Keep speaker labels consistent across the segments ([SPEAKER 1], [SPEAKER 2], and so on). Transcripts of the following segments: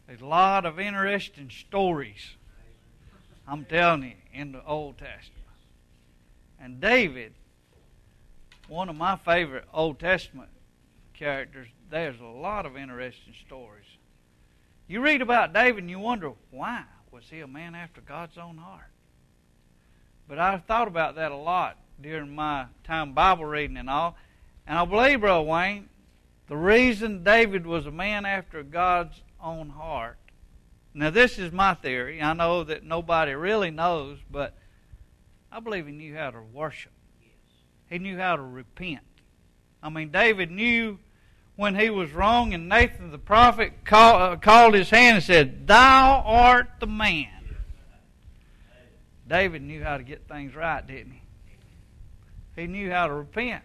[SPEAKER 1] There's a lot of interesting stories, I'm telling you, in the Old Testament. And David, one of my favorite Old Testament characters, there's a lot of interesting stories. You read about David and you wonder, why was he a man after God's own heart? But I thought about that a lot during my time Bible reading and all. And I believe, Brother Wayne, the reason David was a man after God's own heart. Now, this is my theory. I know that nobody really knows, but I believe he knew how to worship. He knew how to repent. I mean, David knew when he was wrong, and Nathan the prophet called his hand and said, "Thou art the man." David knew how to get things right, didn't he? He knew how to repent.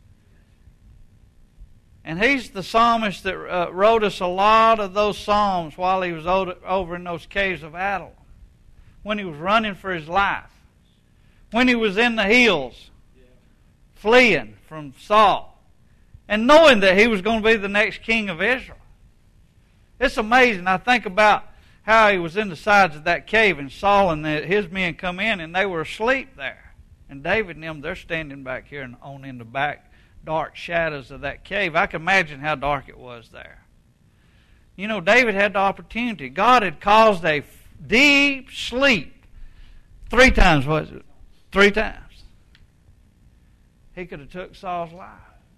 [SPEAKER 1] And he's the psalmist that wrote us a lot of those psalms while he was over in those caves of Adullam, when he was running for his life, when he was in the hills, fleeing from Saul, and knowing that he was going to be the next king of Israel. It's amazing. I think about how he was in the sides of that cave, and Saul and his men come in, and they were asleep there. And David and them, they're standing back here and on in the back dark shadows of that cave. I can imagine how dark it was there. You know, David had the opportunity. God had caused a deep sleep 3 times, was it? 3 times. He could have took Saul's life.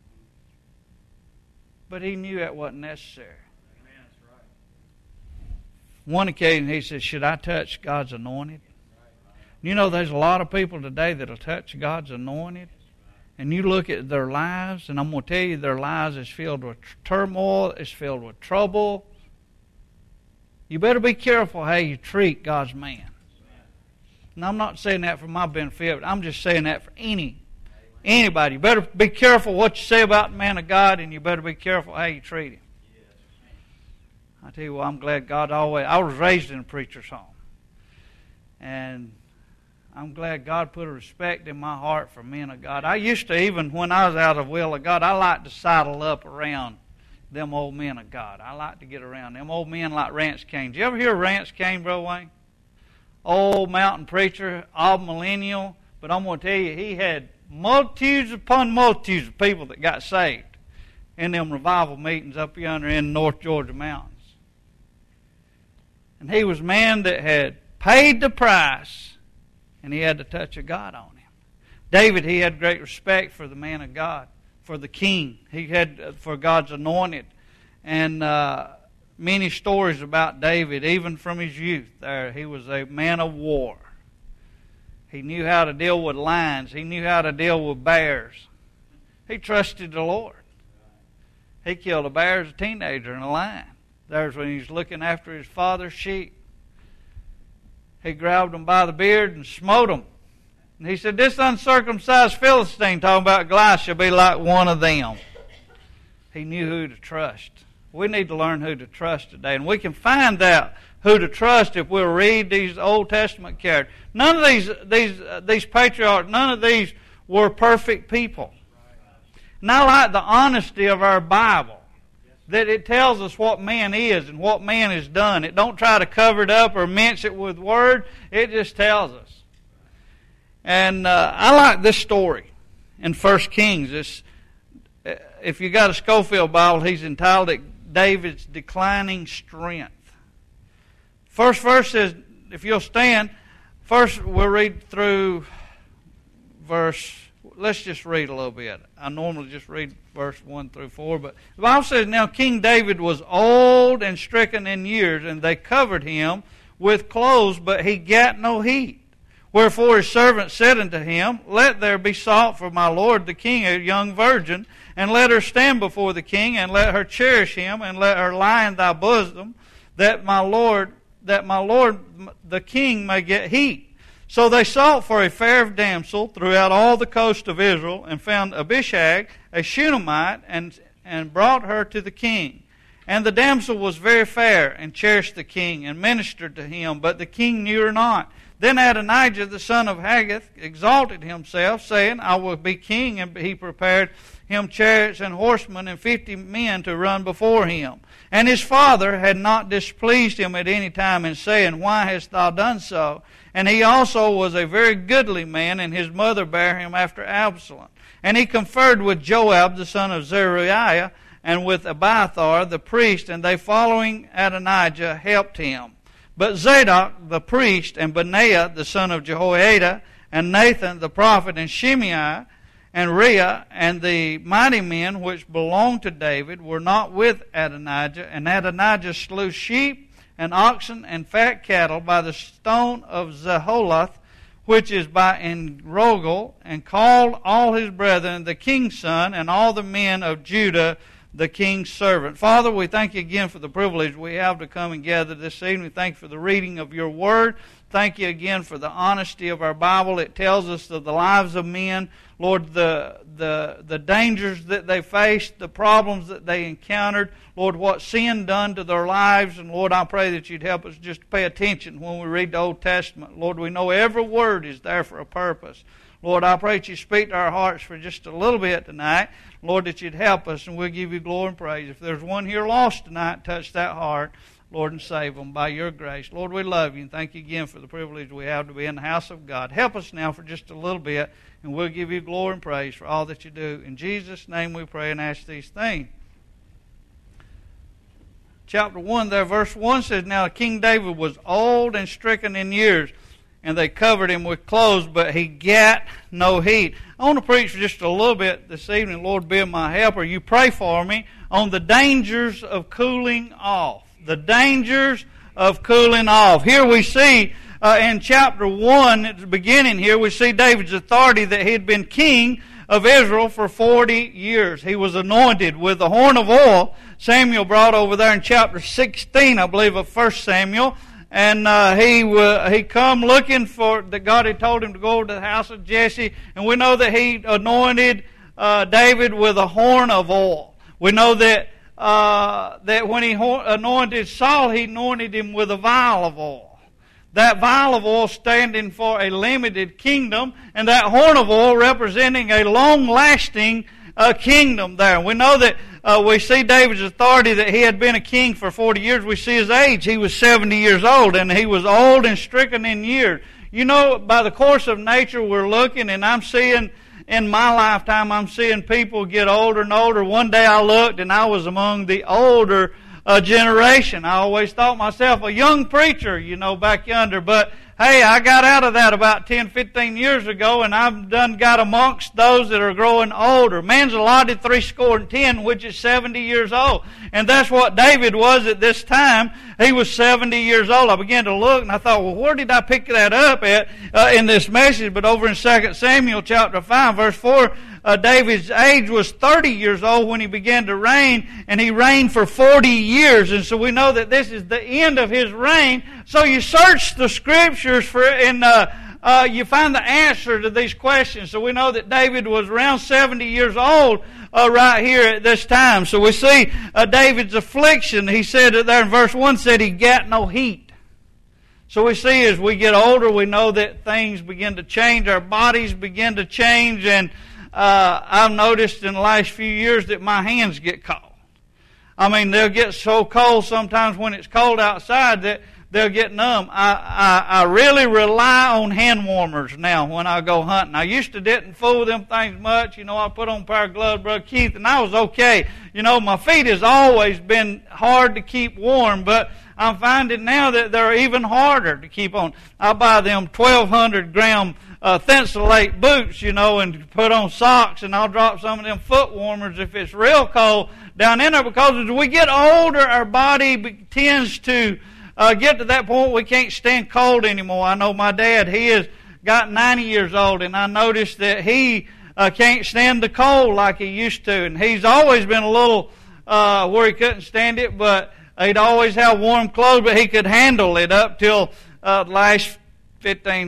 [SPEAKER 1] But he knew that wasn't necessary. One occasion he said, "Should I touch God's anointed?" You know, there's a lot of people today that'll touch God's anointed. And you look at their lives, and I'm going to tell you, their lives is filled with turmoil, it's filled with trouble. You better be careful how you treat God's man. And I'm not saying that for my benefit, but I'm just saying that for anybody. You better be careful what you say about the man of God, and you better be careful how you treat him. I tell you what, I'm glad God always... I was raised in a preacher's home. And I'm glad God put a respect in my heart for men of God. I used to, even when I was out of the will of God, I liked to sidle up around them old men of God. I like to get around them old men like Rance Kane. Did you ever hear of Rance Kane, Brother Wayne? Old mountain preacher, all millennial. But I'm going to tell you, he had multitudes upon multitudes of people that got saved in them revival meetings up yonder in the North Georgia mountains. And he was a man that had paid the price, and he had the touch of God on him. David, he had great respect for the man of God, for the king. He had for God's anointed. And many stories about David, even from his youth there. He was a man of war. He knew how to deal with lions. He knew how to deal with bears. He trusted the Lord. He killed a bear as a teenager and a lion. There's when he was looking after his father's sheep. He grabbed him by the beard and smote him. And he said, "This uncircumcised Philistine," talking about Goliath, "shall be like one of them." He knew who to trust. We need to learn who to trust today. And we can find out who to trust if we'll read these Old Testament characters. None of these patriarchs, none of these were perfect people. And I like the honesty of our Bible, that it tells us what man is and what man has done. It don't try to cover it up or mince it with word. It just tells us. And I like this story in 1 Kings. If you got a Schofield Bible, he's entitled it David's Declining Strength. First verse says, if you'll stand, first we'll read through verse... Let's just read a little bit. I normally just read verse 1 through 4. But the Bible says, "Now King David was old and stricken in years, and they covered him with clothes, but he gat no heat. Wherefore his servant said unto him, Let there be sought for my lord the king a young virgin, and let her stand before the king, and let her cherish him, and let her lie in thy bosom, that my lord the king may get heat. So they sought for a fair damsel throughout all the coast of Israel, and found Abishag, a Shunammite, and brought her to the king. And the damsel was very fair, and cherished the king, and ministered to him, but the king knew her not. Then Adonijah, the son of Haggith, exalted himself, saying, I will be king, and he prepared him chariots and horsemen and 50 men to run before him. And his father had not displeased him at any time in saying, Why hast thou done so? And he also was a very goodly man, and his mother bare him after Absalom. And he conferred with Joab the son of Zeruiah, and with Abiathar the priest, and they following Adonijah helped him. But Zadok the priest, and Benaiah the son of Jehoiada, and Nathan the prophet, and Shimei, and Rhea, and the mighty men which belonged to David were not with Adonijah. And Adonijah slew sheep and oxen and fat cattle by the stone of Zeholoth, which is by Enrogel, and called all his brethren the king's son, and all the men of Judah the king's servant. Father, we thank you again for the privilege we have to come and gather this evening. We thank you for the reading of your word. Thank you again for the honesty of our Bible. It tells us of the lives of men. Lord, the dangers that they faced, the problems that they encountered. Lord, what sin done to their lives. And Lord, I pray that you'd help us just to pay attention when we read the Old Testament. Lord, we know every word is there for a purpose. Lord, I pray that you speak to our hearts for just a little bit tonight. Lord, that you'd help us, and we'll give you glory and praise. If there's one here lost tonight, touch that heart, Lord, and save them by your grace. Lord, we love you, and thank you again for the privilege we have to be in the house of God. Help us now for just a little bit, and we'll give you glory and praise for all that you do. In Jesus' name we pray and ask these things. Chapter 1 there, verse 1 says, Now King David was old and stricken in years, and they covered him with clothes, but he got no heat. I want to preach for just a little bit this evening. Lord, be my helper. You pray for me on the dangers of cooling off. The dangers of cooling off. Here we see in chapter 1, at the beginning here, we see David's authority that he had been king of Israel for 40 years. He was anointed with the horn of oil. Samuel brought over there in chapter 16, I believe, of 1 Samuel. And he come looking for, that God had told him to go to the house of Jesse. And we know that he anointed David with a horn of oil. We know that when he anointed Saul, he anointed him with a vial of oil. That vial of oil standing for a limited kingdom, and that horn of oil representing a long-lasting kingdom there. We know that we see David's authority, that he had been a king for 40 years. We see his age. He was 70 years old, and he was old and stricken in years. You know, by the course of nature, we're looking, and I'm seeing, in my lifetime, I'm seeing people get older and older. One day I looked, and I was among the older generation. I always thought myself a young preacher, you know, back yonder, but hey, I got out of that about 10, 15 years ago, and I've done got amongst those that are growing older. Man's allotted 70, which is 70 years old. And that's what David was at this time. He was 70 years old. I began to look, and I thought, well, where did I pick that up at in this message? But over in 2 Samuel chapter 5, verse 4, David's age was 30 years old when he began to reign, and he reigned for 40 years. And so we know that this is the end of his reign. So you search the scriptures for, and you find the answer to these questions. So we know that David was around 70 years old right here at this time. So we see David's affliction. He said it there in verse 1, said he got no heat. So we see as we get older, we know that things begin to change. Our bodies begin to change, and I've noticed in the last few years that my hands get cold. I mean, they'll get so cold sometimes when it's cold outside that they'll get numb. I really rely on hand warmers now when I go hunting. I used to didn't fool with them things much. You know, I put on a pair of gloves, Brother Keith, and I was okay. You know, my feet has always been hard to keep warm, but I'm finding now that they're even harder to keep on. I buy them 1,200 gram Thinsulate boots, you know, and put on socks, and I'll drop some of them foot warmers if it's real cold down in there, because as we get older, our body tends to get to that point we can't stand cold anymore. I know my dad, he has got 90 years old, and I noticed that he can't stand the cold like he used to, and he's always been a little where he couldn't stand it, but he'd always have warm clothes, but he could handle it up till the last 15,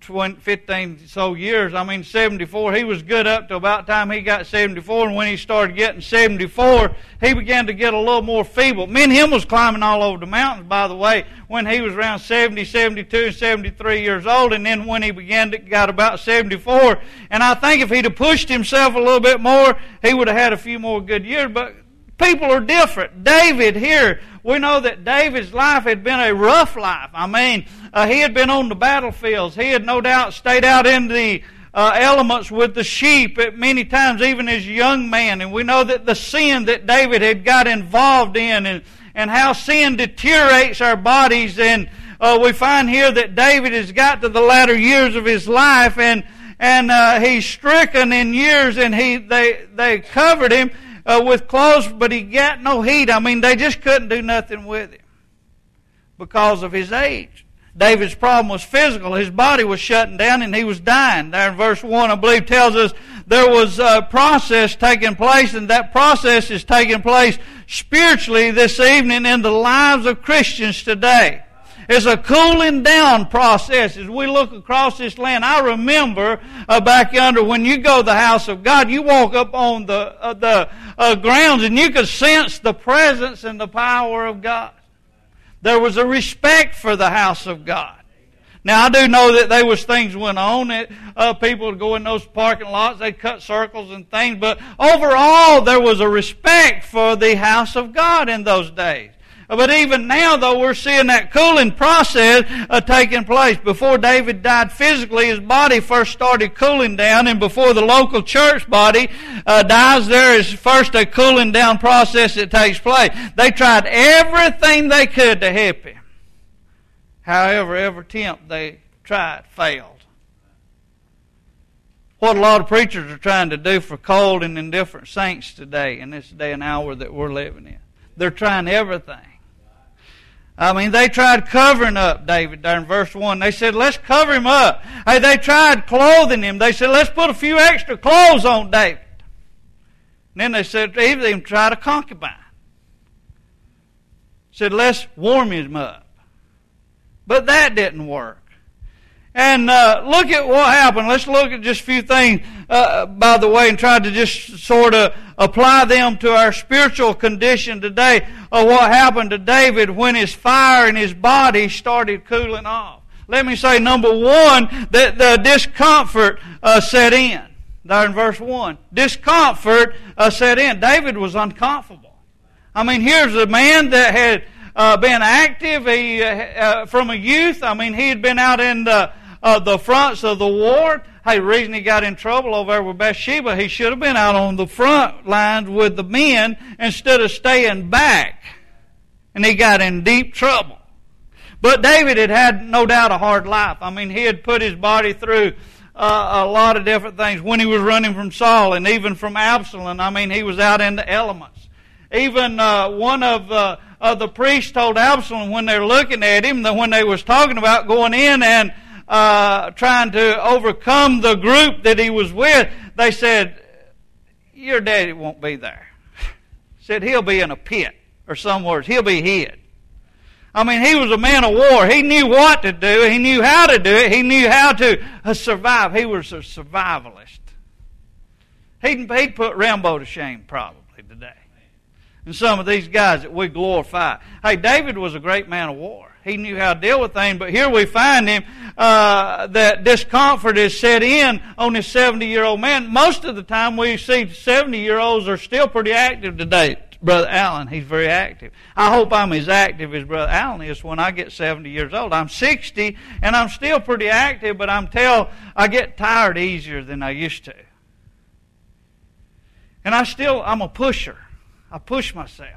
[SPEAKER 1] 15 so years. 74. He was good up to about the time he got 74, and when he started getting 74, he began to get a little more feeble. Me and him was climbing all over the mountains, by the way, when he was around 70, 72, and 73 years old, and then when he got about 74, and I think if he'd have pushed himself a little bit more, he would have had a few more good years, but people are different. David here, we know that David's life had been a rough life. He had been on the battlefields. He had no doubt stayed out in the elements with the sheep at many times, even as a young man. And we know that the sin that David had got involved in and how sin deteriorates our bodies. And we find here that David has got to the latter years of his life, and he's stricken in years, and they covered him with clothes, but he got no heat. They just couldn't do nothing with him because of his age. David's problem was physical. His body was shutting down and he was dying. There in verse 1, I believe, tells us there was a process taking place, and that process is taking place spiritually this evening in the lives of Christians today. It's a cooling down process as we look across this land. I remember back yonder when you go to the house of God, you walk up on the grounds and you could sense the presence and the power of God. There was a respect for the house of God. Now, I do know that there was things went on. People would go in those parking lots. They'd cut circles and things. But overall, there was a respect for the house of God in those days. But even now, though, we're seeing that cooling process taking place. Before David died physically, his body first started cooling down, and before the local church body dies, there is first a cooling down process that takes place. They tried everything they could to help him. However, every attempt they tried failed. What a lot of preachers are trying to do for cold and indifferent saints today, in this day and hour that we're living in. They're trying everything. They tried covering up David there in verse 1. They said, let's cover him up. Hey, they tried clothing him. They said, let's put a few extra clothes on David. And then they said, even try to concubine. Said, let's warm him up. But that didn't work. And look at what happened. Let's look at just a few things, by the way, and try to just sort of apply them to our spiritual condition today. What happened to David when his fire in his body started cooling off. Let me say, number one, that the discomfort set in. There in verse 1. Discomfort set in. David was uncomfortable. Here's a man that had been active from a youth. He had been out in the fronts of the war. Hey, the reason he got in trouble over there with Bathsheba, he should have been out on the front lines with the men instead of staying back. And he got in deep trouble. But David had no doubt a hard life. He had put his body through a lot of different things. When he was running from Saul and even from Absalom, he was out in the elements. Even one of the priests told Absalom when they were looking at him, that when they was talking about going in and trying to overcome the group that he was with, they said, your daddy won't be there. Said he'll be in a pit, or some words, he'll be hid. He was a man of war. He knew what to do. He knew how to do it. He knew how to survive. He was a survivalist. He'd put Rambo to shame probably today. And some of these guys that we glorify. Hey, David was a great man of war. He knew how to deal with things, but here we find him that discomfort is set in on this 70-year-old man. Most of the time we see 70-year-olds are still pretty active today. Brother Allen, he's very active. I hope I'm as active as Brother Allen is when I get 70 years old. I'm 60, and I'm still pretty active, but I get tired easier than I used to. And I'm a pusher. I push myself.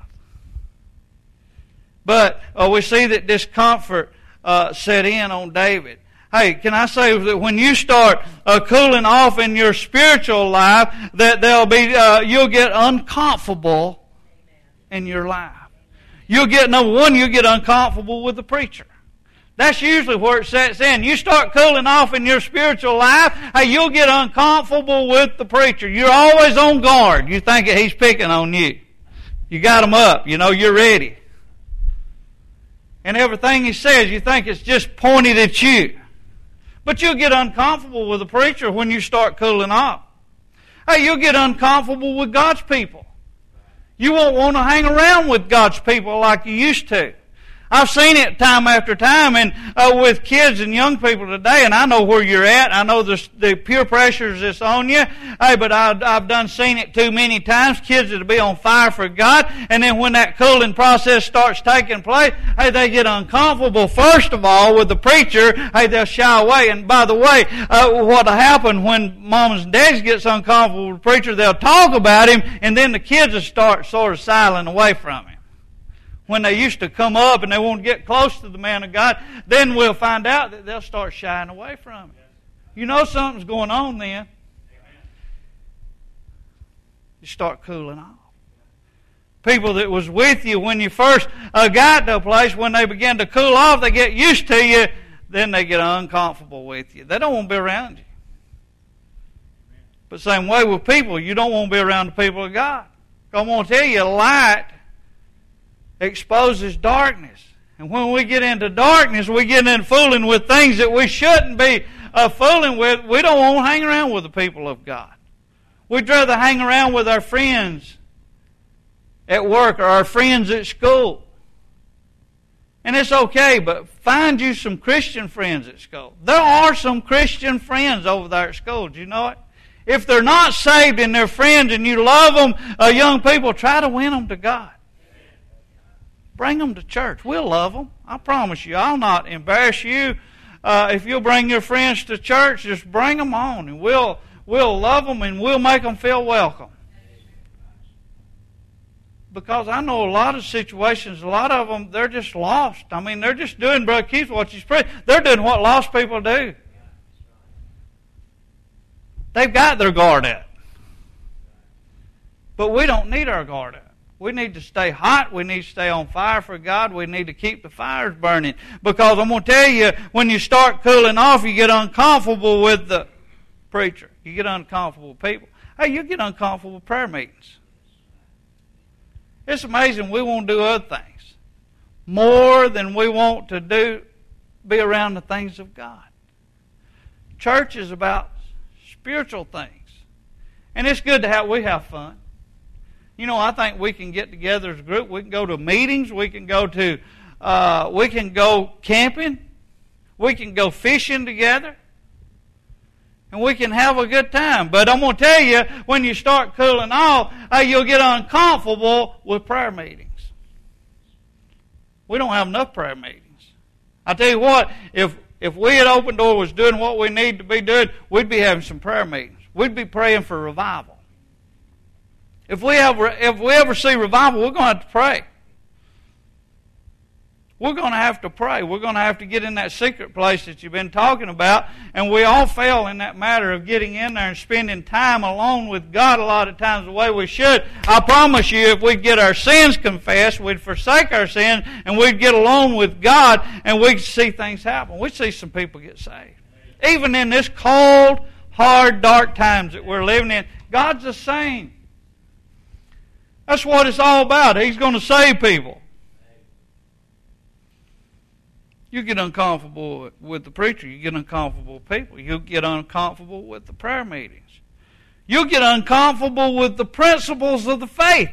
[SPEAKER 1] But we see that discomfort set in on David. Hey, can I say that when you start cooling off in your spiritual life, that you'll get uncomfortable in your life. You'll get uncomfortable with the preacher. That's usually where it sets in. You start cooling off in your spiritual life, hey, you'll get uncomfortable with the preacher. You're always on guard. You think that he's picking on you. You got him up. You're ready. And everything he says, you think it's just pointed at you. But you'll get uncomfortable with the preacher when you start cooling off. Hey, you'll get uncomfortable with God's people. You won't want to hang around with God's people like you used to. I've seen it time after time, and with kids and young people today, and I know where you're at. I know the peer pressures that's on you. Hey, but I've done seen it too many times. Kids that'll be on fire for God, and then when that cooling process starts taking place, hey, they get uncomfortable. First of all, with the preacher, hey, they'll shy away. And by the way, what'll happen when moms and dads gets uncomfortable with the preacher, they'll talk about him, and then the kids will start sort of siling away from him. When they used to come up and they won't get close to the man of God, then we'll find out that they'll start shying away from him. You know something's going on then. You start cooling off. People that was with you when you first got to a place, when they begin to cool off, they get used to you, then they get uncomfortable with you. They don't want to be around you. But same way with people, you don't want to be around the people of God. I'm going to tell you, light exposes darkness. And when we get into darkness, we get into fooling with things that we shouldn't be fooling with. We don't want to hang around with the people of God. We'd rather hang around with our friends at work or our friends at school. And it's okay, but find you some Christian friends at school. There are some Christian friends over there at school. Do you know it? If they're not saved and they're friends and you love them, young people, try to win them to God. Bring them to church. We'll love them. I promise you. I'll not embarrass you. If you'll bring your friends to church, just bring them on, and we'll love them and we'll make them feel welcome. Because I know a lot of situations, a lot of them, they're just lost. I mean, they're just doing, Brother Keith, what you preach. They're doing what lost people do. They've got their guard up. But we don't need our guard up. We need to stay hot. We need to stay on fire for God. We need to keep the fires burning. Because I'm going to tell you, when you start cooling off, you get uncomfortable with the preacher. You get uncomfortable with people. Hey, you get uncomfortable with prayer meetings. It's amazing we want to do other things more than we want to be around the things of God. Church is about spiritual things. And it's good to we have fun. You know, I think we can get together as a group. We can go to meetings. We can go camping. We can go fishing together. And we can have a good time. But I'm going to tell you, when you start cooling off, you'll get uncomfortable with prayer meetings. We don't have enough prayer meetings. I tell you what, if we at Open Door was doing what we need to be doing, we'd be having some prayer meetings. We'd be praying for revival. If we ever see revival, we're going to have to pray. We're going to have to pray. We're going to have to get in that secret place that you've been talking about. And we all fail in that matter of getting in there and spending time alone with God a lot of times the way we should. I promise you, if we'd get our sins confessed, we'd forsake our sins, and we'd get alone with God, and we'd see things happen. We'd see some people get saved. Even in this cold, hard, dark times that we're living in, God's the same. That's what it's all about. He's going to save people. You get uncomfortable with the preacher. You get uncomfortable with people. You get uncomfortable with the prayer meetings. You get uncomfortable with the principles of the faith.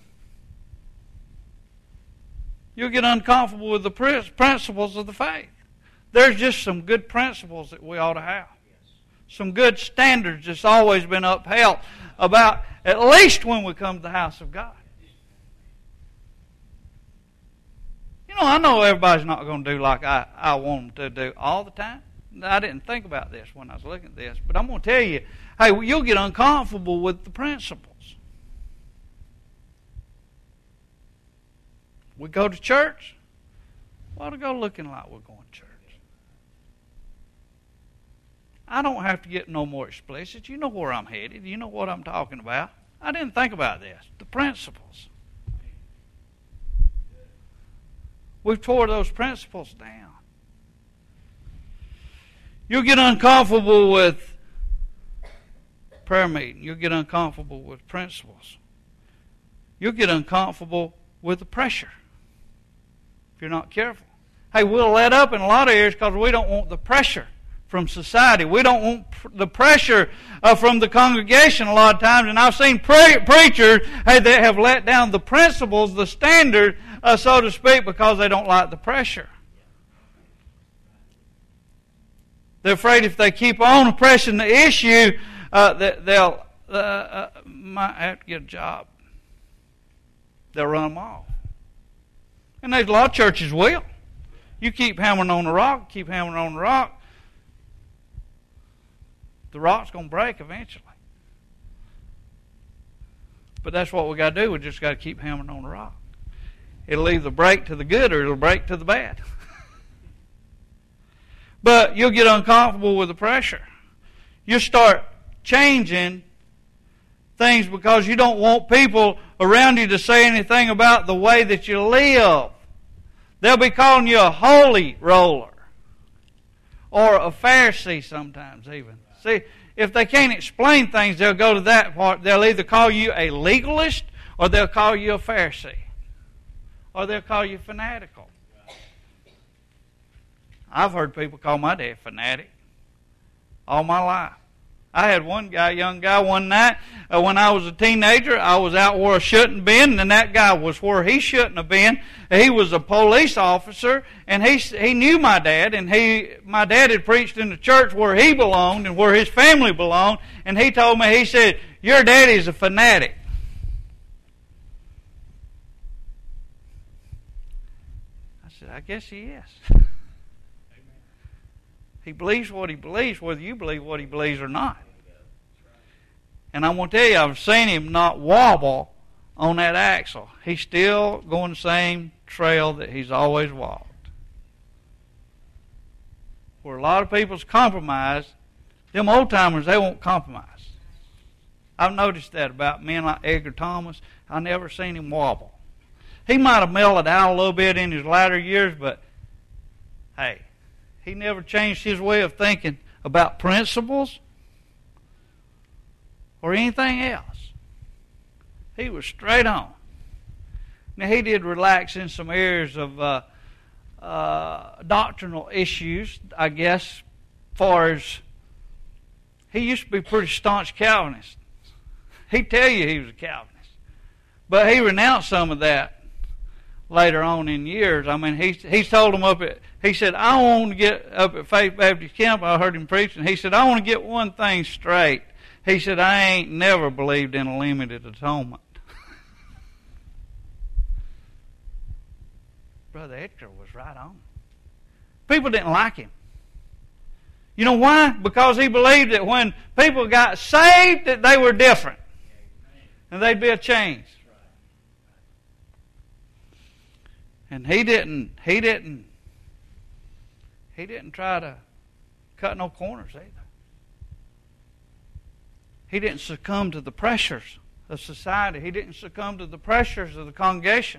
[SPEAKER 1] You get uncomfortable with the principles of the faith. There's just some good principles that we ought to have. Some good standards that's always been upheld about, at least when we come to the house of God. You know, I know everybody's not going to do like I want them to do all the time. I didn't think about this when I was looking at this, but I'm going to tell you, hey, you'll get uncomfortable with the principles. We go to church, we ought to go looking like we're going to church. I don't have to get no more explicit. You know where I'm headed. You know what I'm talking about. I didn't think about this. The principles. We've tore those principles down. You'll get uncomfortable with prayer meeting. You'll get uncomfortable with principles. You'll get uncomfortable with the pressure if you're not careful. Hey, we'll let up in a lot of areas because we don't want the pressure from society. We don't want the pressure from the congregation a lot of times. And I've seen preachers that have let down the principles, the standard, so to speak, because they don't like the pressure. They're afraid if they keep on pressing the issue, that they'll might have to get a job. They'll run them off. And there's a lot of churches will. You keep hammering on the rock, keep hammering on the rock, the rock's going to break eventually. But that's what we got to do. We just got to keep hammering on the rock. It'll either break to the good or it'll break to the bad. But you'll get uncomfortable with the pressure. You'll start changing things because you don't want people around you to say anything about the way that you live. They'll be calling you a holy roller or a Pharisee sometimes even. See, if they can't explain things, they'll go to that part. They'll either call you a legalist or they'll call you a Pharisee or they'll call you fanatical. I've heard people call my dad fanatic all my life. I had one guy, young guy, one night when I was a teenager. I was out where I shouldn't have been, and that guy was where he shouldn't have been. He was a police officer, and he knew my dad, and my dad had preached in the church where he belonged and where his family belonged, and he told me, he said, "Your daddy's a fanatic." I said, "I guess he is." He believes what he believes, whether you believe what he believes or not. And I'm going to tell you, I've seen him not wobble on that axle. He's still going the same trail that he's always walked. Where a lot of people's compromise, them old-timers, they won't compromise. I've noticed that about men like Edgar Thomas. I never seen him wobble. He might have mellowed out a little bit in his latter years, but hey, he never changed his way of thinking about principles or anything else. He was straight on. Now, he did relax in some areas of doctrinal issues, I guess, far as he used to be a pretty staunch Calvinist. He'd tell you he was a Calvinist. But he renounced some of that later on in years. I mean, he's told them he said, "I want to get up at Faith Baptist Camp." I heard him preaching. He said, "I want to get one thing straight." He said, "I ain't never believed in a limited atonement." Brother Edgar was right on. People didn't like him. You know why? Because he believed that when people got saved, that they were different. And they'd be a change. And he didn't try to cut no corners either. He didn't succumb to the pressures of society. He didn't succumb to the pressures of the congregation.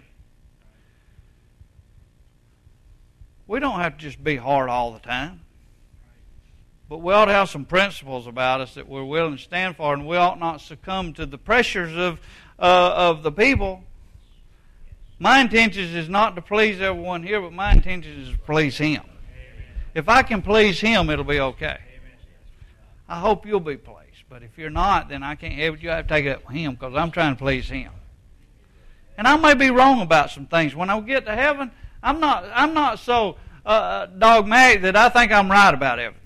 [SPEAKER 1] We don't have to just be hard all the time. But we ought to have some principles about us that we're willing to stand for, and we ought not succumb to the pressures of the people. My intention is not to please everyone here, but my intention is to please Him. If I can please Him, it'll be okay. I hope you'll be pleased. But if you're not, then I can't help you. Have to take it up with Him because I'm trying to please Him. And I may be wrong about some things. When I get to heaven, I'm not so dogmatic that I think I'm right about everything.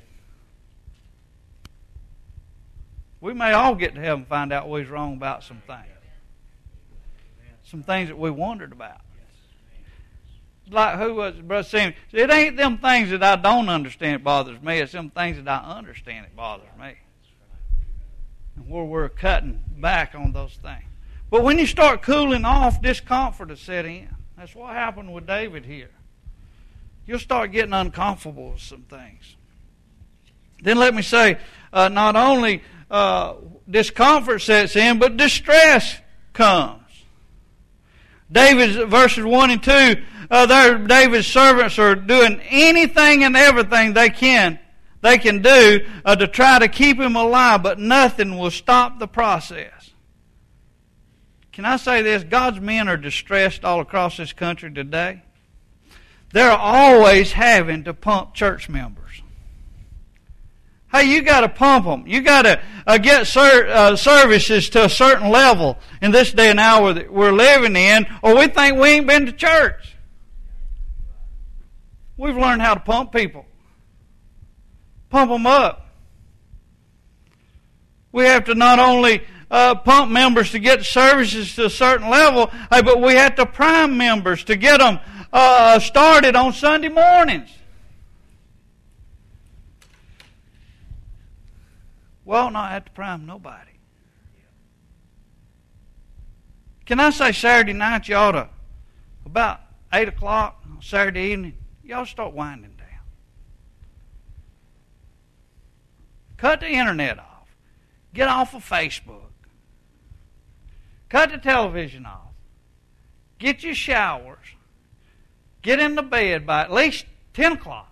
[SPEAKER 1] We may all get to heaven and find out we're wrong about some things. Some things that we wondered about. Like who was it, Brother Simeon? It ain't them things that I don't understand that bothers me. It's them things that I understand that bothers me. And where we're cutting back on those things. But when you start cooling off, discomfort will set in. That's what happened with David here. You'll start getting uncomfortable with some things. Then let me say, not only discomfort sets in, but distress comes. David's verses 1 and 2, David's servants are doing anything and everything they can do to try to keep him alive, but nothing will stop the process. Can I say this? God's men are distressed all across this country today. They're always having to pump church members. Hey, you got to pump them. You got to get services to a certain level in this day and hour that we're living in, or we think we ain't been to church. We've learned how to pump people. Pump them up. We have to not only pump members to get services to a certain level, but we have to prime members to get them started on Sunday mornings. Well, not have to prime nobody. Can I say Saturday night you ought to, about 8 o'clock on Saturday evening, you ought to start winding down. Cut the internet off. Get off of Facebook. Cut the television off. Get your showers. Get into bed by at least 10 o'clock.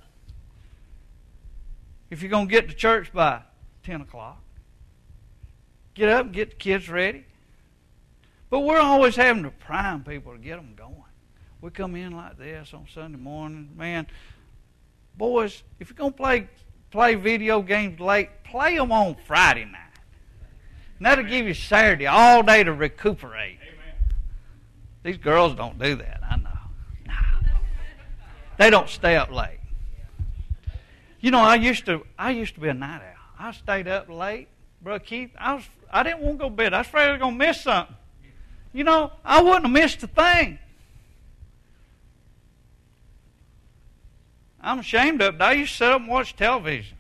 [SPEAKER 1] If you're going to get to church by 10 o'clock. Get up and get the kids ready. But we're always having to prime people to get them going. We come in like this on Sunday morning. Man, boys, if you're going to play video games late, play them on Friday night. And that'll give you Saturday all day to recuperate. Amen. These girls don't do that, I know. No. They don't stay up late. You know, I used to be a night owl. I stayed up late, Brother Keith. I didn't want to go to bed. I was afraid I was going to miss something. You know, I wouldn't have missed a thing. I'm ashamed of it. I used to sit up and watch television.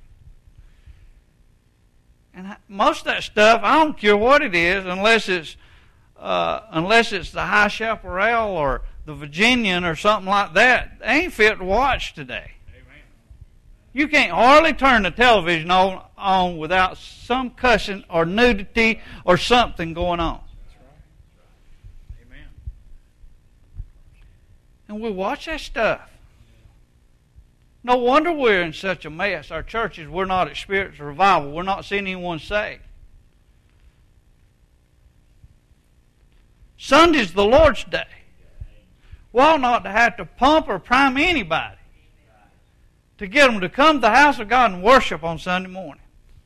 [SPEAKER 1] And most of that stuff, I don't care what it is, unless it's the High Chaparral or the Virginian or something like that. They ain't fit to watch today. You can't hardly turn the television on without some cussing or nudity or something going on.
[SPEAKER 2] That's right. Amen.
[SPEAKER 1] And we watch that stuff. No wonder we're in such a mess. Our churches, we're not experiencing revival. We're not seeing anyone saved. Sunday's the Lord's Day. We ought not to have to pump or prime anybody to get them to come to the house of God and worship on Sunday morning.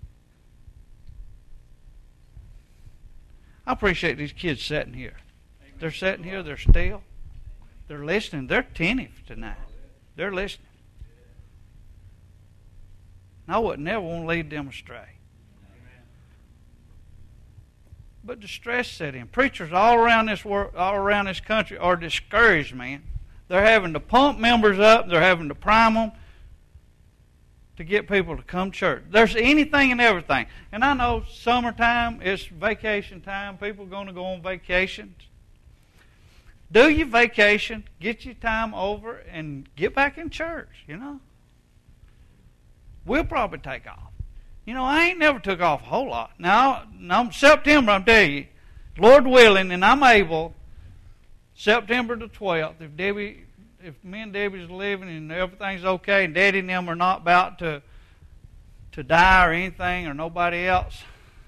[SPEAKER 1] I appreciate these kids sitting here. They're sitting here, they're still. They're listening. They're attentive tonight. They're listening. And I would never want to lead them astray. But distress set in. Preachers all around this world, all around this country are discouraged, man. They're having to pump members up. They're having to prime them to get people to come to church. There's anything and everything. And I know summertime, it's vacation time. People are going to go on vacations. Do your vacation, get your time over, and get back in church, you know. We'll probably take off. You know, I ain't never took off a whole lot. Now September, I'll tell you, Lord willing, and I'm able, September the 12th, if me and Debbie's living and everything's okay and Daddy and them are not about to die or anything or nobody else,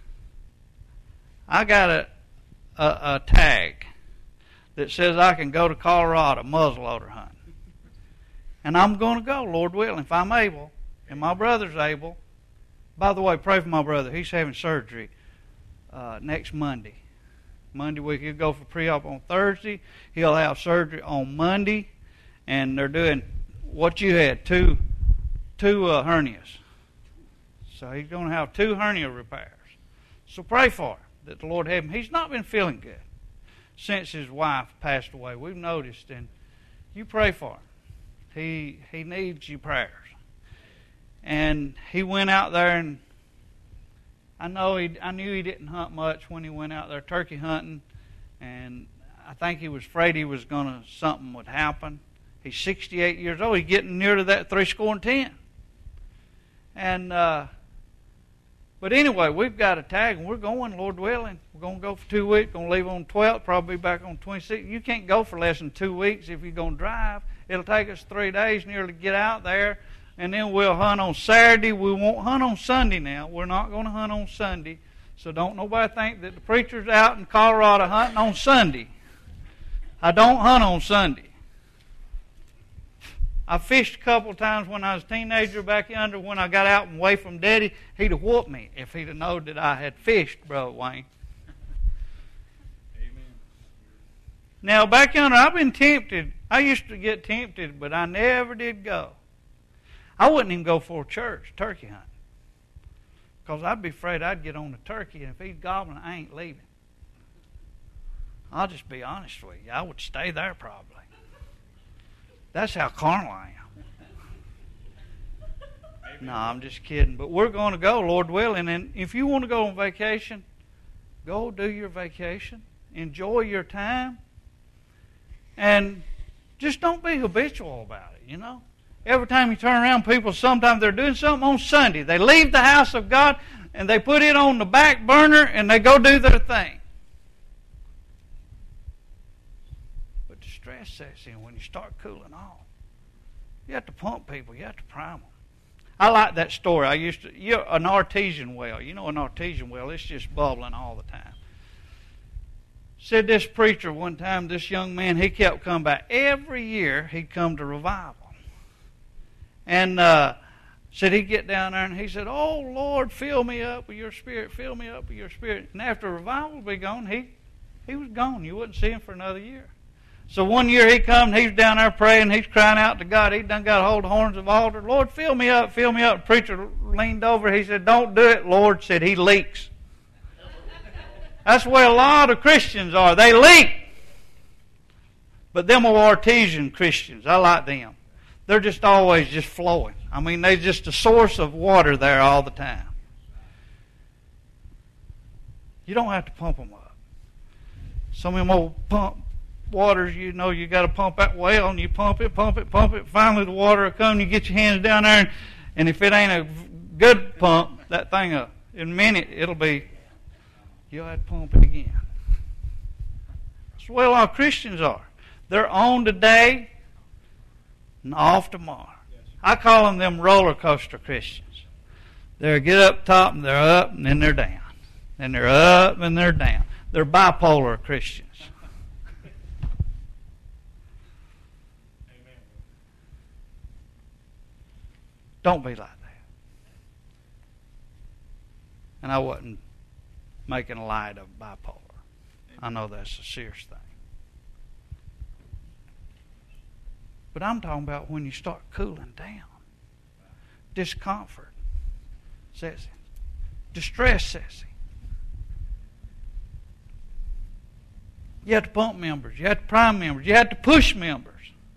[SPEAKER 1] I got a tag that says I can go to Colorado muzzleloader hunting. And I'm going to go, Lord willing, if I'm able and my brother's able. By the way, pray for my brother. He's having surgery next Monday. Monday week, he'll go for pre-op on Thursday. He'll have surgery on Monday. And they're doing what you had, two hernias. So he's going to have 2 hernia repairs. So pray for him, that the Lord have him. He's not been feeling good since his wife passed away. We've noticed, and you pray for him. He needs your prayers. And he went out there, and I knew he didn't hunt much when he went out there turkey hunting, and I think he was afraid something would happen. He's 68 years old. He's getting near to that 70. And but anyway, we've got a tag, and we're going, Lord willing. We're going to go for 2 weeks. Going to leave on 12th, probably be back on 26th. You can't go for less than 2 weeks if you're going to drive. It'll take us 3 days nearly to get out there, and then we'll hunt on Saturday. We won't hunt on Sunday now. We're not going to hunt on Sunday. So don't nobody think that the preacher's out in Colorado hunting on Sunday. I don't hunt on Sunday. I fished a couple of times when I was a teenager back yonder. When I got out and away from Daddy, he'd have whooped me if he'd have known that I had fished, Brother Wayne.
[SPEAKER 2] Amen.
[SPEAKER 1] Now, back yonder, I've been tempted. I used to get tempted, but I never did go. I wouldn't even go for a church, turkey hunting. Because I'd be afraid I'd get on the turkey, and if he's gobbling, I ain't leaving. I'll just be honest with you. I would stay there probably. That's how carnal I am. No, I'm just kidding. But we're going to go, Lord willing. And if you want to go on vacation, go do your vacation. Enjoy your time. And just don't be habitual about it, you know. Every time you turn around, people, sometimes they're doing something on Sunday. They leave the house of God and they put it on the back burner and they go do their thing. But the stress sets in when you start cooling off. You have to pump people. You have to prime them. I like that story. An artesian well. You know an artesian well, it's just bubbling all the time. Said this preacher one time, this young man, he kept coming back. Every year he'd come to revival. And said he'd get down there and he said, "Oh, Lord, fill me up with your Spirit. Fill me up with your Spirit." And after revival would be gone, he was gone. You wouldn't see him for another year. So one year he come and he's down there praying. He's crying out to God. He done got hold of horns of altar. "Lord, fill me up, fill me up." The preacher leaned over. He said, "Don't do it, Lord." Said, "He leaks." That's where a lot of Christians are. They leak. But them are artesian Christians. I like them. They're just always just flowing. I mean, they're just a source of water there all the time. You don't have to pump them up. Some of them old pump waters, you know, you got to pump that well, and you pump it. Finally, the water will come, and you get your hands down there, and if it ain't a good pump, that thing, in a minute, it'll be, you'll have to pump it again. That's the way a lot of Christians are. They're on today and off tomorrow. I call them roller coaster Christians. They get up top and they're up and then they're down. Then they're up and they're down. They're bipolar Christians.
[SPEAKER 2] Amen.
[SPEAKER 1] Don't be like that. And I wasn't making light of bipolar. I know that's a serious thing. But I'm talking about when you start cooling down. Discomfort sets in. Distress sets in. You have to pump members. You have to prime members. You have to push members.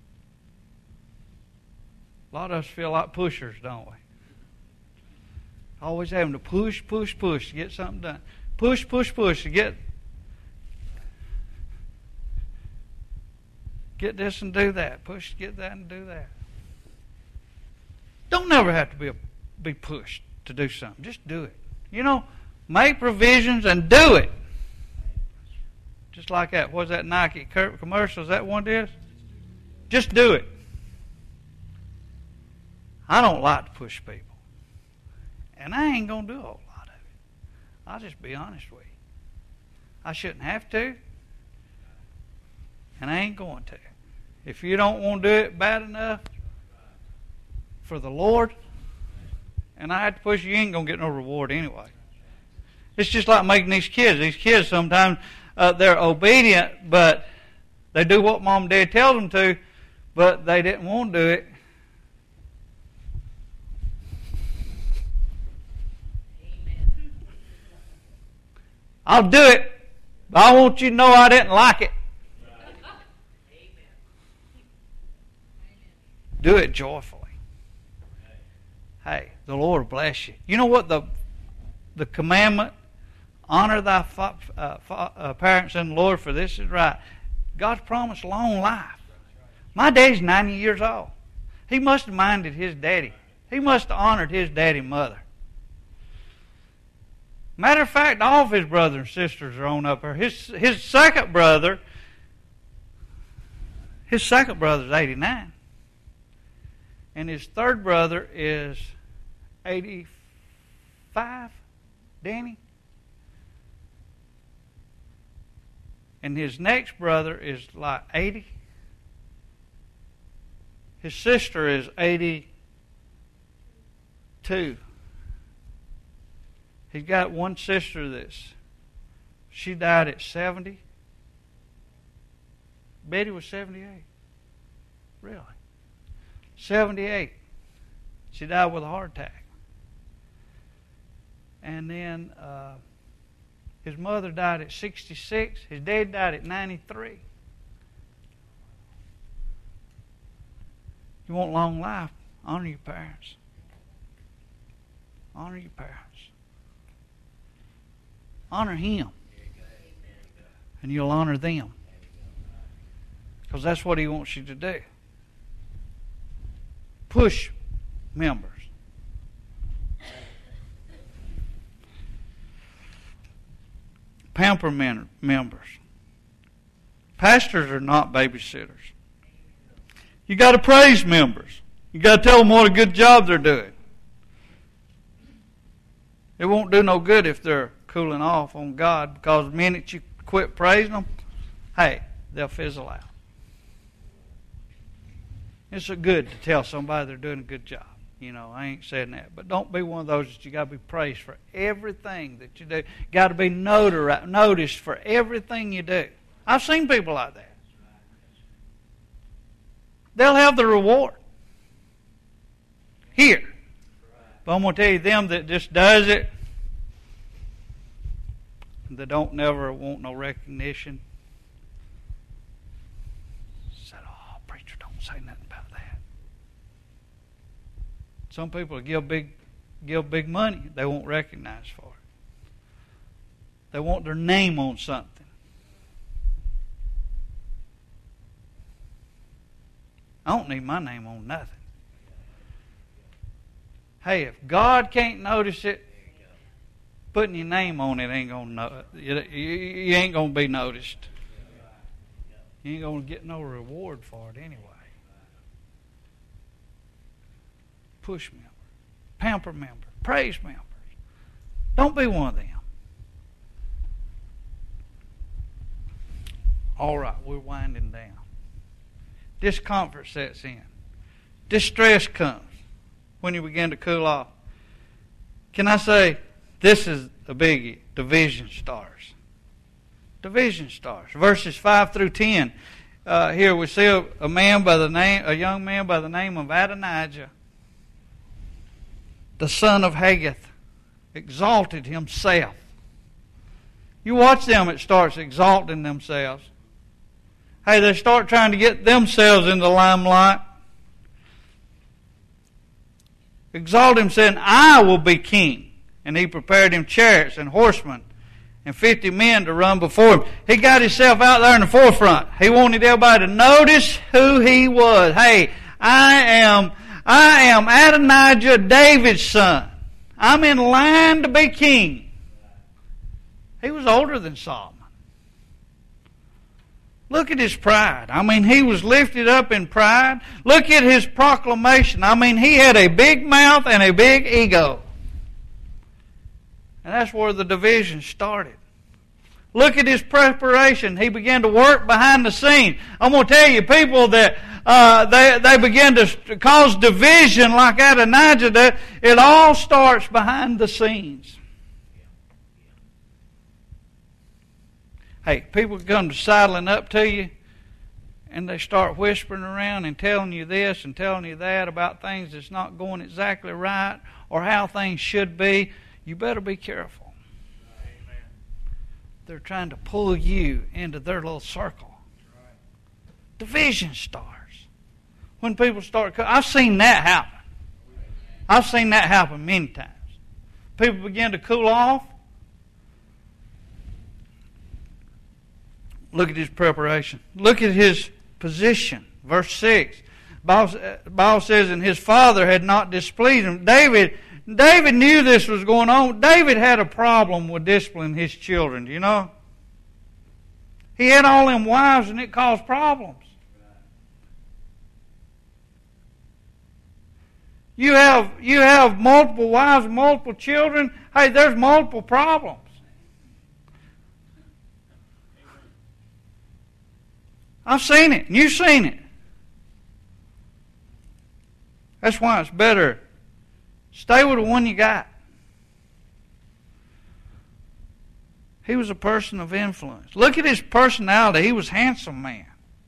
[SPEAKER 1] A lot of us feel like pushers, don't we? Always having to push to get something done. Push to get this and do that. Push to get that and do that. Don't never have to be pushed to do something. Just do it. You know, make provisions and do it. Just like that. What's that Nike commercial? Is that one it is? Just do it. I don't like to push people. And I ain't going to do a whole lot of it. I'll just be honest with you. I shouldn't have to. And I ain't going to. If you don't want to do it bad enough for the Lord, and I have to push you, ain't going to get no reward anyway. It's just like making these kids. These kids sometimes, they're obedient, but they do what mom and dad tells them to, but they didn't want to do it. Amen. I'll do it, but I want you to know I didn't like it. Do it joyfully. Hey, the Lord bless you. You know what the commandment, honor thy parents and the Lord, for this is right. God's promised long life. My daddy's 90 years old. He must have minded his daddy. He must have honored his daddy and mother. Matter of fact, all of his brothers and sisters are on up there. His second brother is 89. And his third brother is 85, Danny. And his next brother is like 80. His sister is 82. He's got one sister she died at 70. Betty was 78. Really? 78. She died with a heart attack. And then his mother died at 66. His dad died at 93. You want long life? Honor your parents. Honor your parents. Honor him. And you'll honor them. Because that's what he wants you to do. Push members. Pamper members. Pastors are not babysitters. You got to praise members. You got to tell them what a good job they're doing. It won't do no good if they're cooling off on God, because the minute you quit praising them, hey, they'll fizzle out. It's good to tell somebody they're doing a good job. You know, I ain't saying that. But don't be one of those that you got to be praised for everything that you do. Got to be noticed for everything you do. I've seen people like that. They'll have the reward here. But I'm going to tell you, them that just does it, that don't never want no recognition, said, oh, preacher, don't say nothing about that. Some people give big money. They won't recognize for it. They want their name on something. I don't need my name on nothing. Hey, if God can't notice it, putting your name on it ain't gonna you ain't gonna be noticed. You ain't gonna get no reward for it anyway. Push members, pamper members, praise members. Don't be one of them. All right, we're winding down. Discomfort sets in. Distress comes when you begin to cool off. Can I say, this is a biggie. Division starts. Division starts. Verses 5 through 10. Here we see a young man by the name of Adonijah, the son of Haggith, exalted himself. You watch them, it starts exalting themselves. Hey, they start trying to get themselves in the limelight. Exalt him, saying, I will be king. And he prepared him chariots and horsemen and 50 men to run before him. He got himself out there in the forefront. He wanted everybody to notice who he was. Hey, I am Adonijah, David's son. I'm in line to be king. He was older than Solomon. Look at his pride. I mean, he was lifted up in pride. Look at his proclamation. I mean, he had a big mouth and a big ego. And that's where the division started. Look at his preparation. He began to work behind the scene. I'm going to tell you, people that they begin to cause division like Adonijah did, it all starts behind the scenes. Hey, people come sidling up to you and they start whispering around and telling you this and telling you that about things that's not going exactly right or how things should be. You better be careful.
[SPEAKER 2] Amen.
[SPEAKER 1] They're trying to pull you into their little circle.
[SPEAKER 2] Right.
[SPEAKER 1] Division starts. When people start, I've seen that happen. I've seen that happen many times. People begin to cool off. Look at his preparation. Look at his position. Verse 6. Bible says, and his father had not displeased him. David knew this was going on. David had a problem with disciplining his children, you know. He had all them wives and it caused problems. You have multiple wives and multiple children. Hey, there's multiple problems. I've seen it, and you've seen it. That's why it's better. Stay with the one you got. He was a person of influence. Look at his personality. He was a handsome man.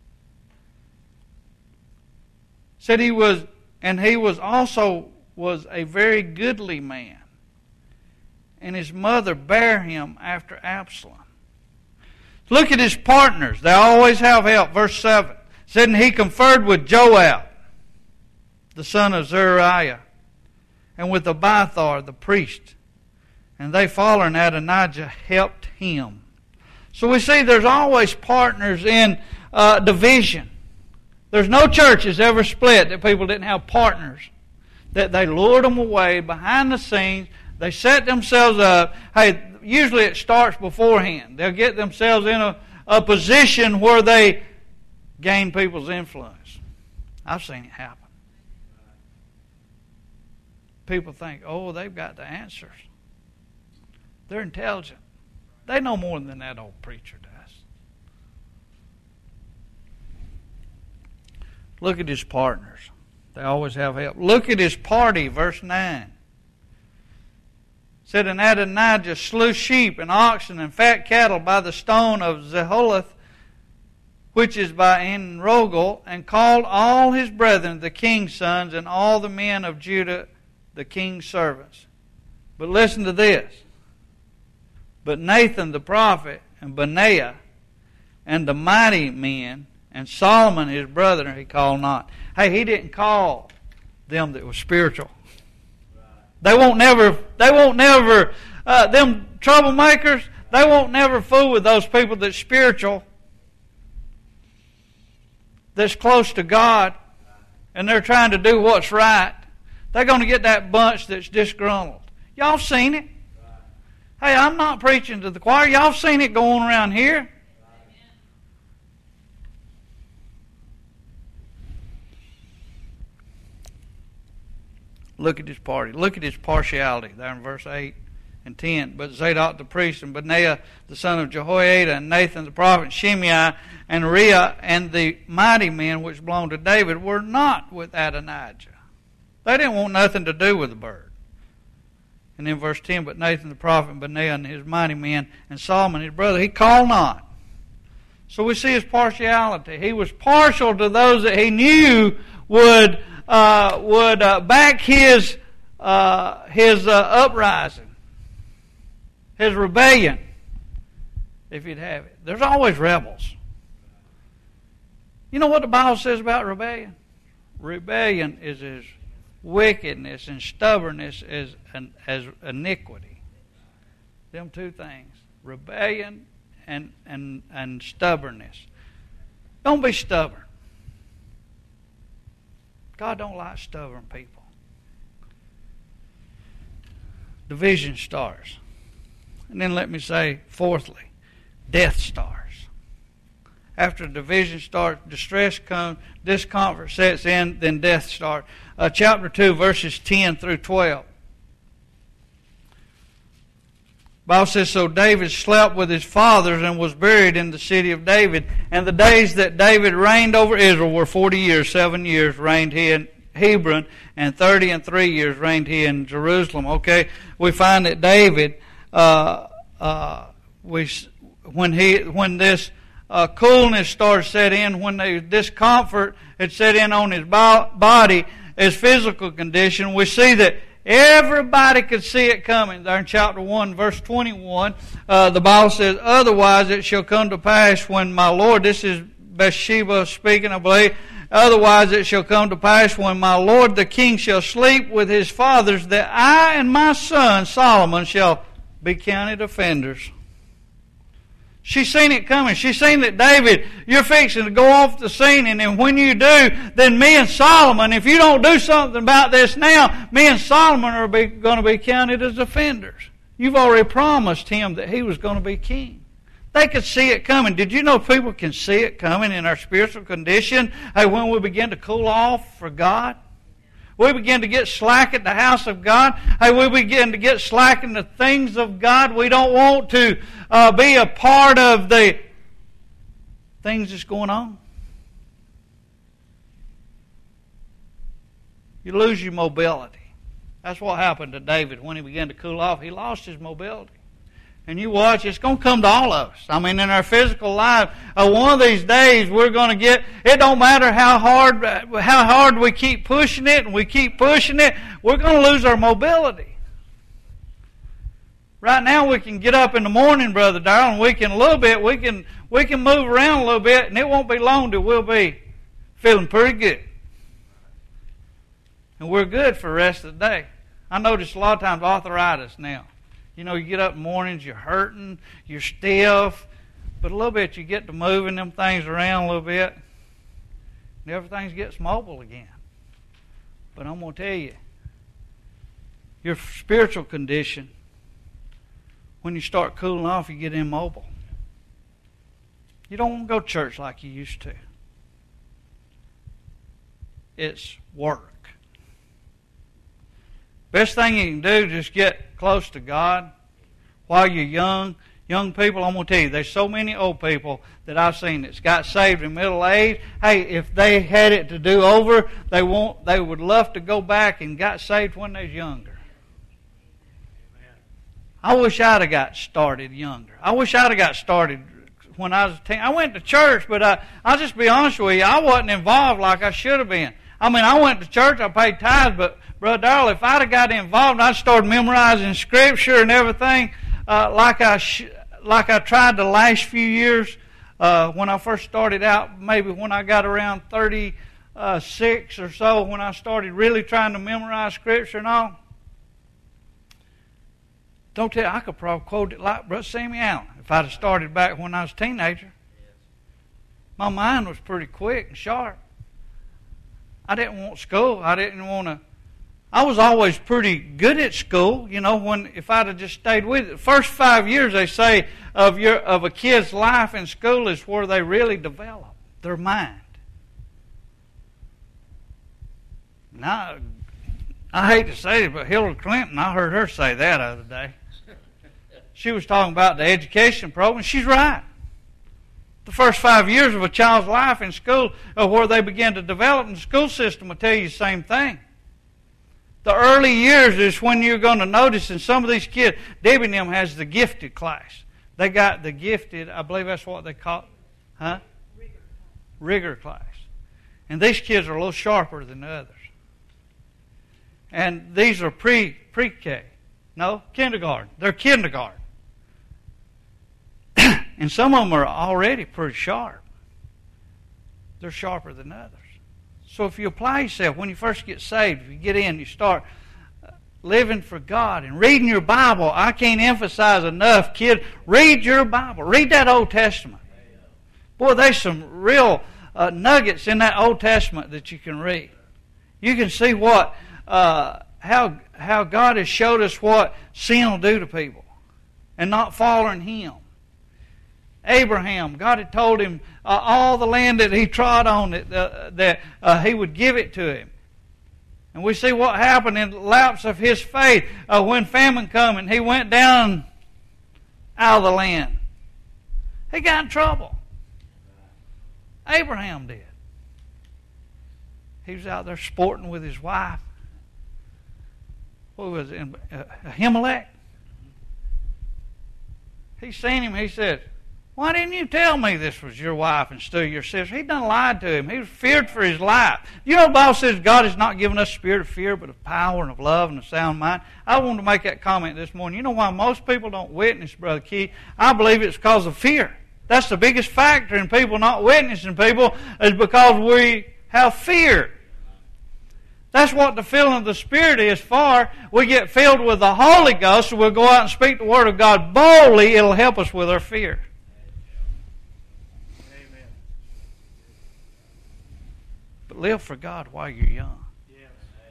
[SPEAKER 1] Said he was, and he was also was a very goodly man. And his mother bare him after Absalom. Look at his partners. They always have help. Verse 7. Said, and he conferred with Joab, the son of Zeruiah, and with Abiathar the priest. And they following Adonijah helped him. So we see there's always partners in division. There's no churches ever split that people didn't have partners. That they lured them away behind the scenes. They set themselves up. Hey, usually it starts beforehand. They'll get themselves in a position where they gain people's influence. I've seen it happen. People think, oh, they've got the answers. They're intelligent. They know more than that old preacher does. Look at his partners. They always have help. Look at his party, verse 9. Said, and Adonijah slew sheep and oxen and fat cattle by the stone of Zeholoth, which is by En-rogel, and called all his brethren, the king's sons, and all the men of Judah, the king's servants. But listen to this. But Nathan the prophet, and Benaiah, and the mighty men, and Solomon his brother, he called not. Hey, he didn't call them that were spiritual. They won't never, them troublemakers, they won't never fool with those people that's spiritual, that's close to God, and they're trying to do what's right. They're going to get that bunch that's disgruntled. Y'all seen it. Hey, I'm not preaching to the choir. Y'all seen it going around here. Look at his party. Look at his partiality there in verse 8 and 10. But Zadok the priest and Benaiah the son of Jehoiada and Nathan the prophet and Shimei and Uriah and the mighty men which belonged to David were not with Adonijah. They didn't want nothing to do with the bird. And in verse 10, but Nathan the prophet and Benaiah and his mighty men and Solomon his brother, he called not. So we see his partiality. He was partial to those that he knew would back his uprising, his rebellion, if he'd have it. There's always rebels. You know what the Bible says about rebellion? Rebellion is as wickedness and stubbornness as iniquity. Them two things. Rebellion and stubbornness. Don't be stubborn. God don't like stubborn people. Division starts. And then let me say, fourthly, death starts. After division starts, distress comes, discomfort sets in, then death starts. Chapter 2, verses 10 through 12. Bible says, so David slept with his fathers and was buried in the city of David. And the days that David reigned over Israel were 40 years. 7 years reigned he in Hebron, and 33 years reigned he in Jerusalem. Okay, we find that David, when this coolness started set in, when the discomfort had set in on his body, his physical condition, we see that everybody could see it coming. There in chapter 1, verse 21, the Bible says, otherwise it shall come to pass when my Lord, this is Bathsheba speaking, I believe, otherwise it shall come to pass when my Lord the king shall sleep with his fathers, that I and my son Solomon shall be counted offenders. She's seen it coming. She's seen that, David, you're fixing to go off the scene, and then when you do, then me and Solomon, if you don't do something about this now, me and Solomon are going to be counted as offenders. You've already promised him that he was going to be king. They could see it coming. Did you know people can see it coming in our spiritual condition? Hey, when we begin to cool off for God, we begin to get slack at the house of God. Hey, we begin to get slack in the things of God. We don't want to be a part of the things that's going on. You lose your mobility. That's what happened to David when he began to cool off. He lost his mobility. And you watch, it's going to come to all of us. I mean, in our physical life, one of these days we're going to get, it don't matter how hard we keep pushing it and we keep pushing it, we're going to lose our mobility. Right now we can get up in the morning, Brother Darrell, and we can move around a little bit, and it won't be long till we'll be feeling pretty good. And we're good for the rest of the day. I notice a lot of times arthritis now. You know, you get up in the mornings, you're hurting, you're stiff, but a little bit you get to moving them things around a little bit, and everything gets mobile again. But I'm going to tell you, your spiritual condition, when you start cooling off, you get immobile. You don't want to go to church like you used to. It's work. Best thing you can do is just get close to God while you're young. Young people, I'm going to tell you, there's so many old people that I've seen that's got saved in middle age. Hey, if they had it to do over, they would love to go back and got saved when they was younger. I wish I'd have got started younger. I wish I'd have got started when I was a teen. I went to church, but I'll just be honest with you, I wasn't involved like I should have been. I mean, I went to church, I paid tithes, but Brother Darrell, if I'd have got involved, I'd started memorizing Scripture and everything like I tried the last few years when I first started out, maybe when I got around 36 or so, when I started really trying to memorize Scripture and all. Don't tell you, I could probably quote it like Brother Sammy Allen if I'd have started back when I was a teenager. My mind was pretty quick and sharp. I didn't want school. I was always pretty good at school, you know, if I'd have just stayed with it. The first 5 years, they say, of a kid's life in school is where they really develop their mind. Now, I hate to say it, but Hillary Clinton, I heard her say that the other day. She was talking about the education program. She's right. The first 5 years of a child's life in school are where they begin to develop, and the school system will tell you the same thing. The early years is when you're going to notice, and some of these kids, Debbie and them has the gifted class. They got the gifted, I believe that's what they call it. Rigor class. And these kids are a little sharper than the others. And these are pre-K. No, kindergarten. They're kindergarten. And some of them are already pretty sharp. They're sharper than others. So if you apply yourself, when you first get saved, if you get in, you start living for God and reading your Bible. I can't emphasize enough, kid, read your Bible. Read that Old Testament. Boy, there's some real nuggets in that Old Testament that you can read. You can see how God has showed us what sin will do to people and not following Him. Abraham, God had told him all the land that he trod on, that He would give it to him. And we see what happened in the lapse of his faith when famine came and he went down out of the land. He got in trouble. Abraham did. He was out there sporting with his wife. What was it? Ahimelech. He seen him. He said, "Why didn't you tell me this was your wife instead of your sister?" He done lied to him. He was feared for his life. You know the Bible says God has not given us a spirit of fear, but of power and of love and a sound mind. I wanted to make that comment this morning. You know why most people don't witness, Brother Keith? I believe it's because of fear. That's the biggest factor in people not witnessing people is because we have fear. That's what the filling of the Spirit is for. We get filled with the Holy Ghost, so we'll go out and speak the Word of God boldly. It'll help us with our fear.
[SPEAKER 2] Amen.
[SPEAKER 1] But live for God while you're young.
[SPEAKER 2] Yes.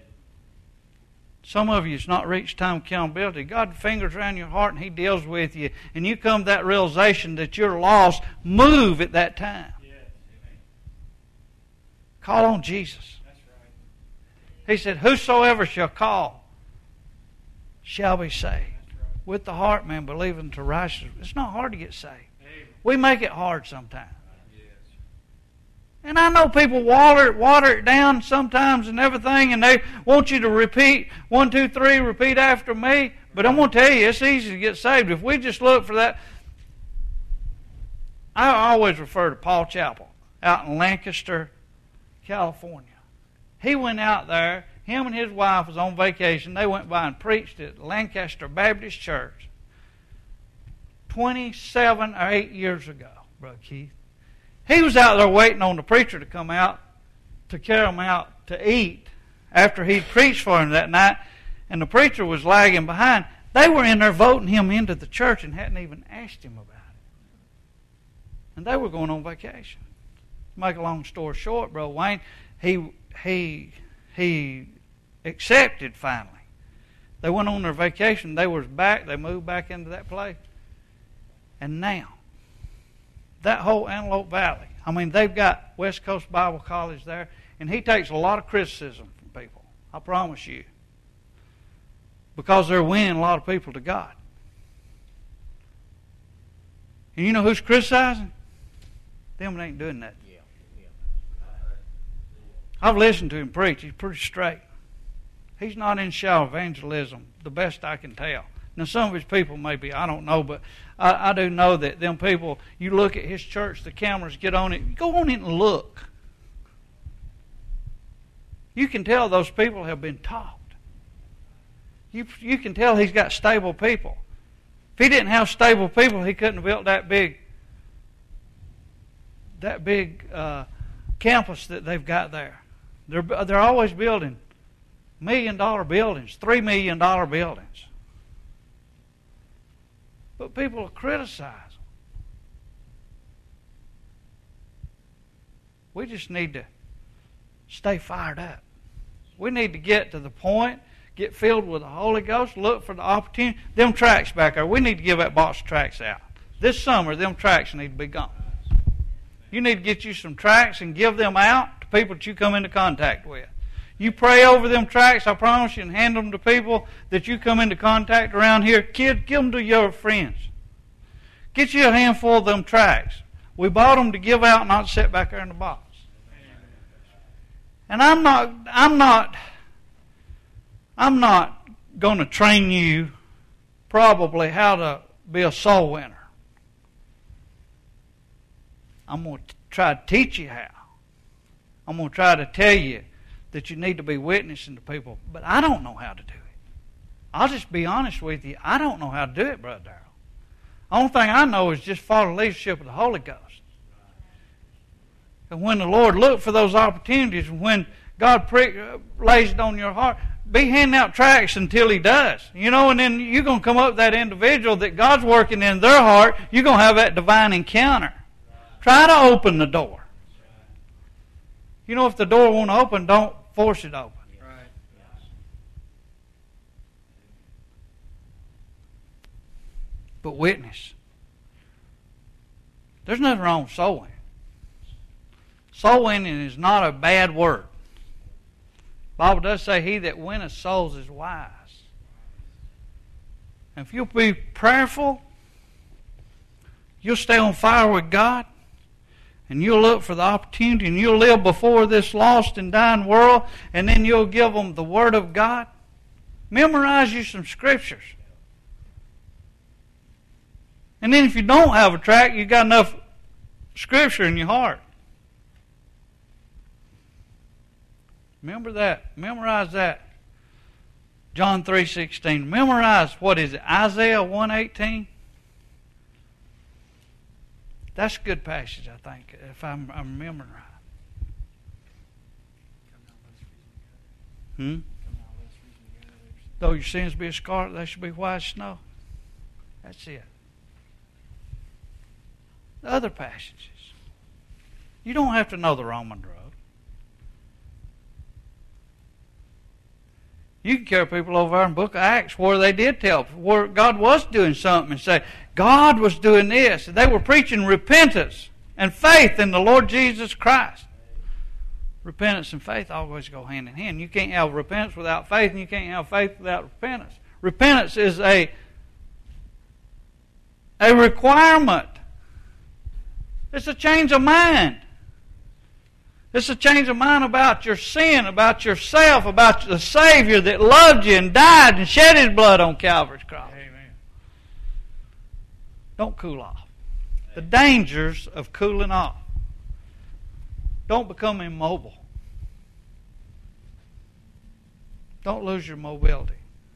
[SPEAKER 1] Some of you, it's not reached time of accountability. God fingers around your heart and He deals with you. And you come to that realization that you're lost. Move at that time.
[SPEAKER 2] Yes. Amen.
[SPEAKER 1] Call on Jesus.
[SPEAKER 2] That's right.
[SPEAKER 1] He said, "Whosoever shall call shall be saved."
[SPEAKER 2] That's right.
[SPEAKER 1] With the heart, man, believing to righteousness. It's not hard to get saved.
[SPEAKER 2] Amen.
[SPEAKER 1] We make it hard sometimes.
[SPEAKER 2] Yes.
[SPEAKER 1] And I know people water it down sometimes and everything, and they want you to repeat 1, 2, 3, repeat after me. But I'm going to tell you, it's easy to get saved. If we just look for that. I always refer to Paul Chappell out in Lancaster, California. He went out there, him and his wife was on vacation. They went by and preached at Lancaster Baptist Church 27 or 8 years ago, Brother Keith. He was out there waiting on the preacher to come out to carry him out to eat after he'd preached for him that night, and the preacher was lagging behind. They were in there voting him into the church and hadn't even asked him about it. And they were going on vacation. To make a long story short, Brother Wayne, he accepted finally. They went on their vacation. They was back. They moved back into that place. And now, that whole Antelope Valley, I mean, they've got West Coast Bible College there, and he takes a lot of criticism from people. I promise you. Because they're winning a lot of people to God. And you know who's criticizing? Them that ain't doing that. I've listened to him preach. He's pretty straight. He's not in shallow evangelism, the best I can tell. Now, some of his people may be, I don't know, but I do know that them people, you look at his church, the cameras get on it, go on it and look. You can tell those people have been taught. You can tell he's got stable people. If he didn't have stable people, he couldn't have built that big campus that they've got there. They're always building $1 million buildings, $3 million buildings. But people criticize them. We just need to stay fired up. We need to get to the point, get filled with the Holy Ghost, look for the opportunity. Them tracts back there, we need to give that box of tracts out. This summer, them tracts need to be gone. You need to get you some tracts and give them out to people that you come into contact with. You pray over them tracts, I promise you, and hand them to people that you come into contact around here. Kid, give them to your friends. Get you a handful of them tracts. We bought them to give out, not to sit back there in the box. And I'm not going to train you probably how to be a soul winner. I'm going to try to teach you how. I'm going to try to tell you that you need to be witnessing to people. But I don't know how to do it. I'll just be honest with you. I don't know how to do it, Brother Darrell. The only thing I know is just follow the leadership of the Holy Ghost. And when the Lord looks for those opportunities, when God lays it on your heart, be handing out tracts until He does. You know, and then you're going to come up with that individual that God's working in their heart. You're going to have that divine encounter. Try to open the door. You know, if the door won't open, don't force it open.
[SPEAKER 2] Right.
[SPEAKER 1] But witness. There's nothing wrong with soul winning. Soul winning is not a bad word. The Bible does say, he that winneth souls is wise. And if you'll be prayerful, you'll stay on fire with God, and you'll look for the opportunity, and you'll live before this lost and dying world, and then you'll give them the Word of God. Memorize you some scriptures. And then if you don't have a tract, you've got enough scripture in your heart. Remember that. Memorize that. John 3:16. Memorize, what is it, Isaiah 1:18? That's a good passage, I think, if I'm remembering right. Though your sins be as scarlet, they shall be white as snow. That's it. The other passages. You don't have to know the Roman road. You can carry people over there in the book of Acts where they did tell, where God was doing something and say, God was doing this. And they were preaching repentance and faith in the Lord Jesus Christ. Repentance and faith always go hand in hand. You can't have repentance without faith, and you can't have faith without repentance. Repentance is a requirement. It's a change of mind. It's a change of mind about your sin, about yourself, about the Savior that loved you and died and shed His blood on Calvary's cross.
[SPEAKER 2] Amen.
[SPEAKER 1] Don't cool off. The dangers of cooling off. Don't become immobile. Don't lose your mobility.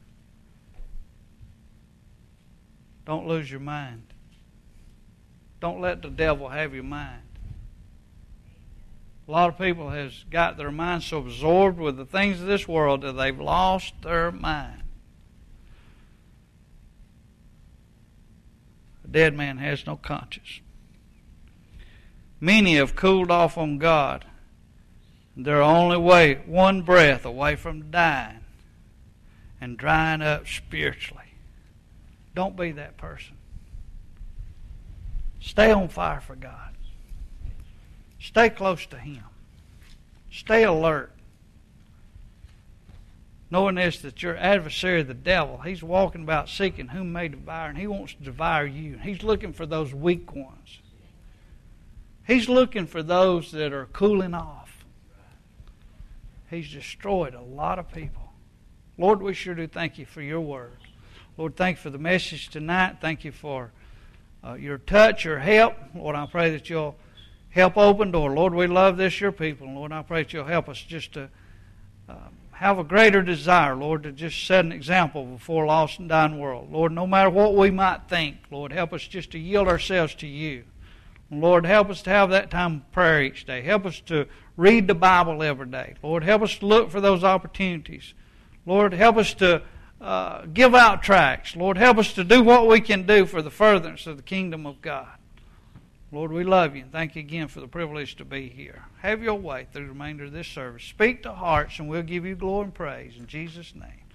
[SPEAKER 1] Don't lose your mind. Don't let the devil have your mind. A lot of people has got their mind so absorbed with the things of this world that they've lost their mind. A dead man has no conscience. Many have cooled off on God. They're only one breath away from dying and drying up spiritually. Don't be that person. Stay on fire for God. Stay close to Him. Stay alert. Knowing this, that your adversary, the devil, he's walking about seeking whom may devour, and he wants to devour you. He's looking for those weak ones. He's looking for those that are cooling off. He's destroyed a lot of people. Lord, we sure do thank You for Your word. Lord, thank You for the message tonight. Thank You for Your touch, Your help. Lord, I pray that You'll help open door. Lord, we love this, Your people. Lord, I pray that You'll help us just to have a greater desire, Lord, to just set an example before a lost and dying world. Lord, no matter what we might think, Lord, help us just to yield ourselves to You. Lord, help us to have that time of prayer each day. Help us to read the Bible every day. Lord, help us to look for those opportunities. Lord, help us to give out tracts. Lord, help us to do what we can do for the furtherance of the kingdom of God. Lord, we love You and thank You again for the privilege to be here. Have Your way through the remainder of this service. Speak to hearts and we'll give You glory and praise in Jesus' name.